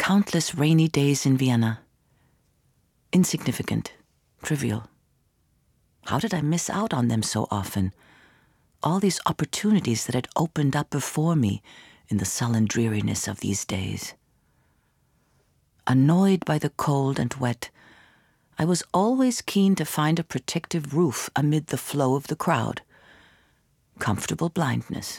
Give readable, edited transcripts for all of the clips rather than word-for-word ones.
countless rainy days in Vienna. Insignificant, trivial. How did I miss out on them so often? All these opportunities that had opened up before me in the sullen dreariness of these days. Annoyed by the cold and wet, I was always keen to find a protective roof amid the flow of the crowd. Comfortable blindness.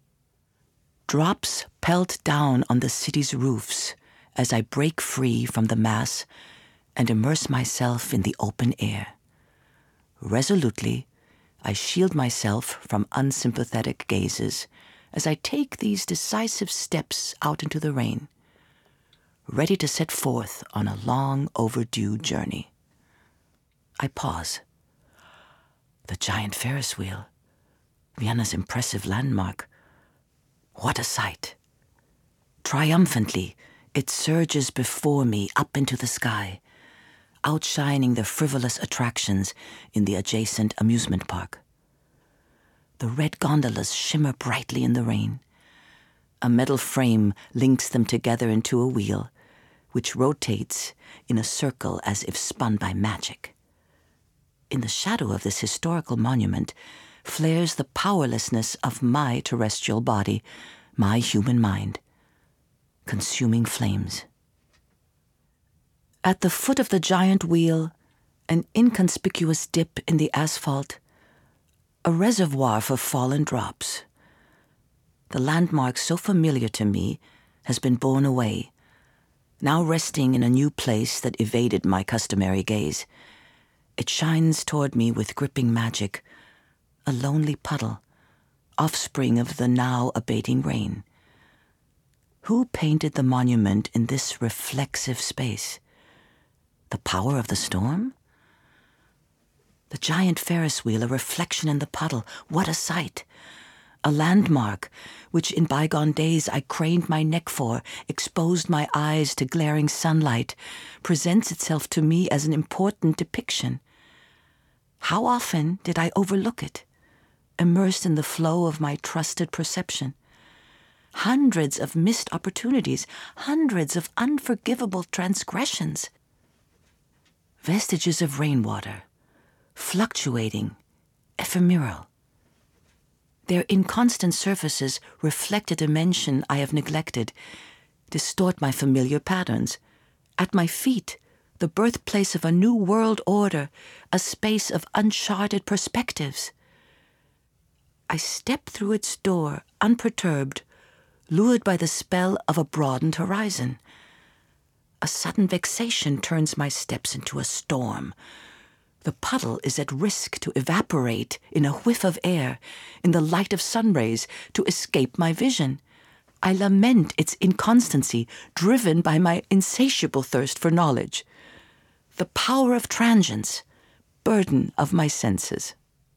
Drops pelt down on the city's roofs as I break free from the mass and immerse myself in the open air. Resolutely, I shield myself from unsympathetic gazes as I take these decisive steps out into the rain, ready to set forth on a long overdue journey. I pause. The giant Ferris wheel, Vienna's impressive landmark. What a sight! Triumphantly, it surges before me up into the sky, outshining the frivolous attractions in the adjacent amusement park. The red gondolas shimmer brightly in the rain. A metal frame links them together into a wheel, which rotates in a circle as if spun by magic. In the shadow of this historical monument flares the powerlessness of my terrestrial body, my human mind. Consuming flames. At the foot of the giant wheel, an inconspicuous dip in the asphalt, a reservoir for fallen drops. The landmark so familiar to me has been borne away, now resting in a new place that evaded my customary gaze. It shines toward me with gripping magic, a lonely puddle, offspring of the now abating rain. Who painted the monument in this reflexive space? The power of the storm? The giant Ferris wheel, a reflection in the puddle. What a sight! A landmark, which in bygone days I craned my neck for, exposed my eyes to glaring sunlight, presents itself to me as an important depiction. How often did I overlook it, immersed in the flow of my trusted perception? Hundreds of missed opportunities, hundreds of unforgivable transgressions. Vestiges of rainwater, fluctuating, ephemeral. Their inconstant surfaces reflect a dimension I have neglected, distort my familiar patterns. At my feet, the birthplace of a new world order, a space of uncharted perspectives. I step through its door, unperturbed, lured by the spell of a broadened horizon. A sudden vexation turns my steps into a storm. The puddle is at risk to evaporate in a whiff of air, in the light of sun rays, to escape my vision. I lament its inconstancy, driven by my insatiable thirst for knowledge. The power of transience, burden of my senses.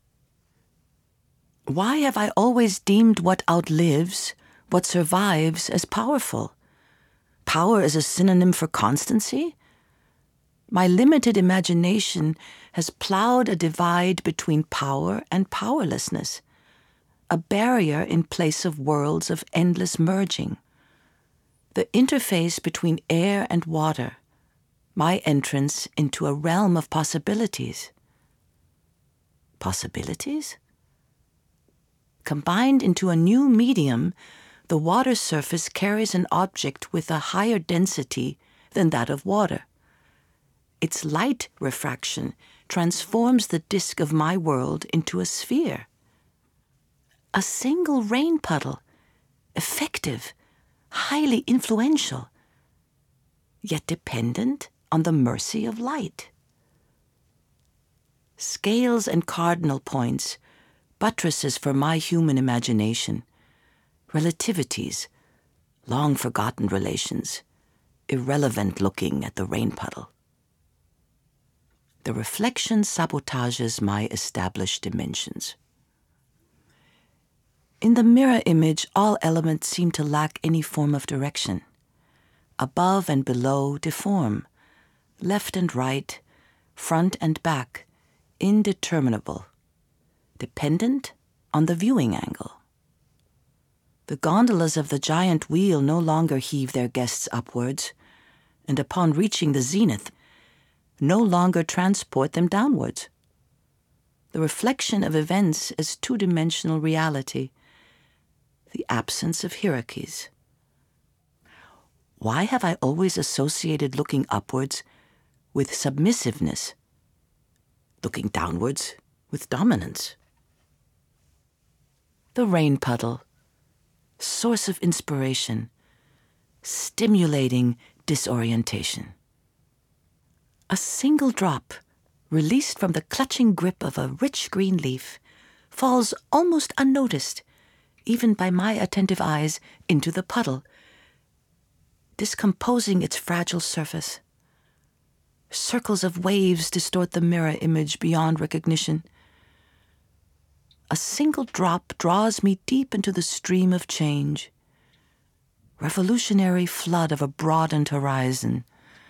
Why have I always deemed what outlives, what survives, as powerful? Power is a synonym for constancy? My limited imagination has plowed a divide between power and powerlessness, a barrier in place of worlds of endless merging. The interface between air and water, my entrance into a realm of possibilities. Possibilities? Combined into a new medium, the water surface carries an object with a higher density than that of water. Its light refraction transforms the disk of my world into a sphere. A single rain puddle, effective, highly influential, yet dependent on the mercy of light. Scales and cardinal points, buttresses for my human imagination, relativities, long-forgotten relations, irrelevant looking at the rain puddle. The reflection sabotages my established dimensions. In the mirror image, all elements seem to lack any form of direction. Above and below deform, left and right, front and back, indeterminable, dependent on the viewing angle. The gondolas of the giant wheel no longer heave their guests upwards. and upon reaching the zenith, no longer transport them downwards. The reflection of events as two-dimensional reality, the absence of hierarchies. Why have I always associated looking upwards with submissiveness, looking downwards with dominance? The rain puddle, source of inspiration, stimulating disorientation. A single drop, released from the clutching grip of a rich green leaf, falls almost unnoticed, even by my attentive eyes, into the puddle, discomposing its fragile surface. Circles of waves distort the mirror image beyond recognition. A single drop draws me deep into the stream of change, revolutionary flood of a broadened horizon.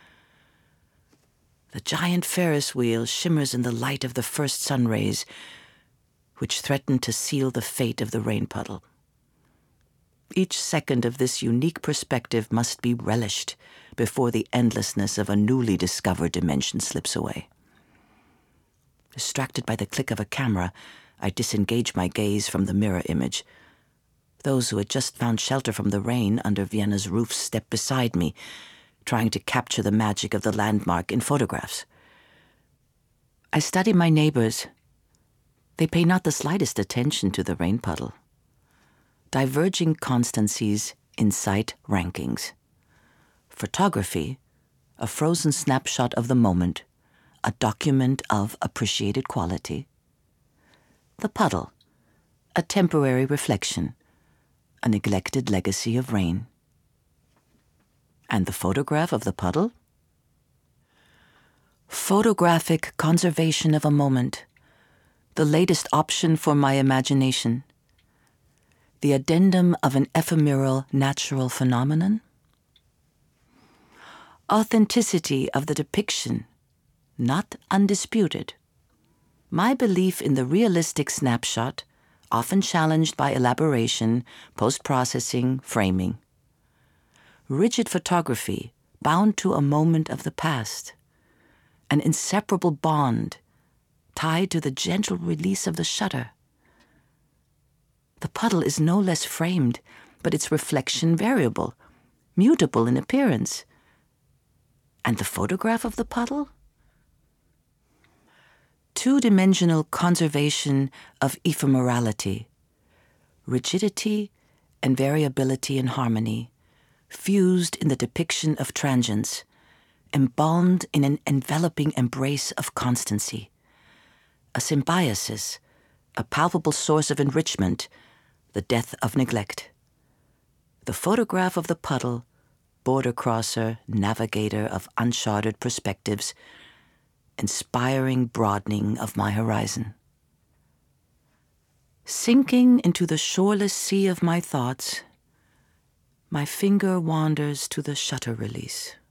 The giant Ferris wheel shimmers in the light of the first sun rays, which threaten to seal the fate of the rain puddle. Each second of this unique perspective must be relished before the endlessness of a newly discovered dimension slips away. Distracted by the click of a camera, I disengage my gaze from the mirror image. Those who had just found shelter from the rain under Vienna's roofs step beside me, trying to capture the magic of the landmark in photographs. I study my neighbors. They pay not the slightest attention to the rain puddle. Diverging constancies incite rankings. Photography, a frozen snapshot of the moment, a document of appreciated quality. The puddle, a temporary reflection, a neglected legacy of rain. And the photograph of the puddle? Photographic conservation of a moment, the latest option for my imagination. The addendum of an ephemeral natural phenomenon? Authenticity of the depiction, not undisputed. My belief in the realistic snapshot, often challenged by elaboration, post-processing, framing. Rigid photography, bound to a moment of the past. An inseparable bond, tied to the gentle release of the shutter. The puddle is no less framed, but its reflection variable, mutable in appearance. And the photograph of the puddle? Two-dimensional conservation of ephemerality, rigidity and variability in harmony, fused in the depiction of transience, embalmed in an enveloping embrace of constancy. A symbiosis, a palpable source of enrichment, the death of neglect. The photograph of the puddle, border crosser, navigator of uncharted perspectives, inspiring broadening of my horizon. Sinking into the shoreless sea of my thoughts, my finger wanders to the shutter release.